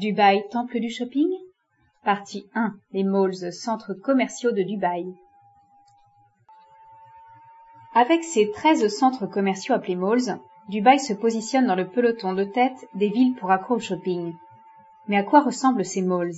Dubaï, temple du shopping? Partie 1. Les malls, centres commerciaux de Dubaï. Avec ses 13 centres commerciaux appelés malls, Dubaï se positionne dans le peloton de tête des villes pour accro au shopping. Mais à quoi ressemblent ces malls?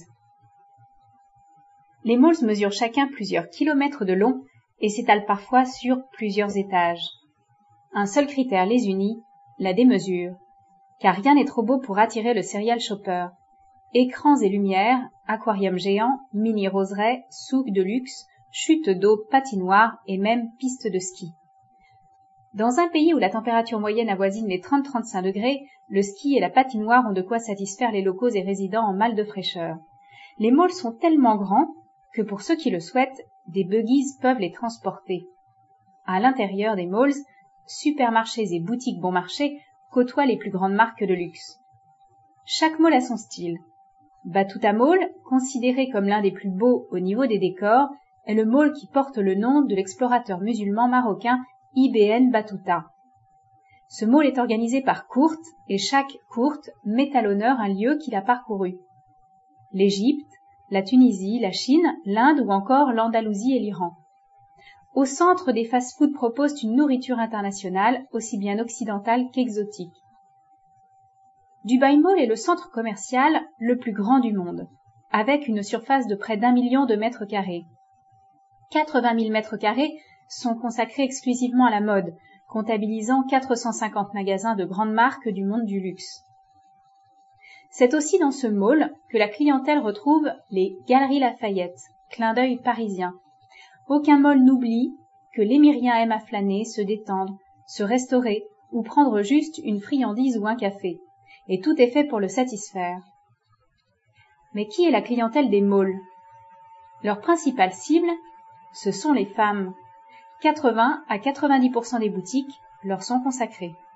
Les malls mesurent chacun plusieurs kilomètres de long et s'étalent parfois sur plusieurs étages. Un seul critère les unit, la démesure. Car rien n'est trop beau pour attirer le serial shopper. Écrans et lumières, aquariums géants, mini-roseraies, souks de luxe, chutes d'eau, patinoires et même pistes de ski. Dans un pays où la température moyenne avoisine les 30-35 degrés, le ski et la patinoire ont de quoi satisfaire les locaux et résidents en mal de fraîcheur. Les malls sont tellement grands que pour ceux qui le souhaitent, des buggies peuvent les transporter. À l'intérieur des malls, supermarchés et boutiques bon marché côtoient les plus grandes marques de luxe. Chaque mall a son style. Battuta Mall, considéré comme l'un des plus beaux au niveau des décors, est le mall qui porte le nom de l'explorateur musulman marocain Ibn Battuta. Ce mall est organisé par courtes et chaque courte met à l'honneur un lieu qu'il a parcouru. L'Égypte, la Tunisie, la Chine, l'Inde ou encore l'Andalousie et l'Iran. Au centre, des fast-foods proposent une nourriture internationale, aussi bien occidentale qu'exotique. Dubaï Mall est le centre commercial le plus grand du monde, avec une surface de près d'1 million de mètres carrés. 80 000 mètres carrés sont consacrés exclusivement à la mode, comptabilisant 450 magasins de grandes marques du monde du luxe. C'est aussi dans ce mall que la clientèle retrouve les Galeries Lafayette, clin d'œil parisien. Aucun mall n'oublie que l'émirien aime à flâner, se détendre, se restaurer ou prendre juste une friandise ou un café. Et tout est fait pour le satisfaire. Mais qui est la clientèle des malls? Leur principale cible, ce sont les femmes. 80 à 90% des boutiques leur sont consacrées.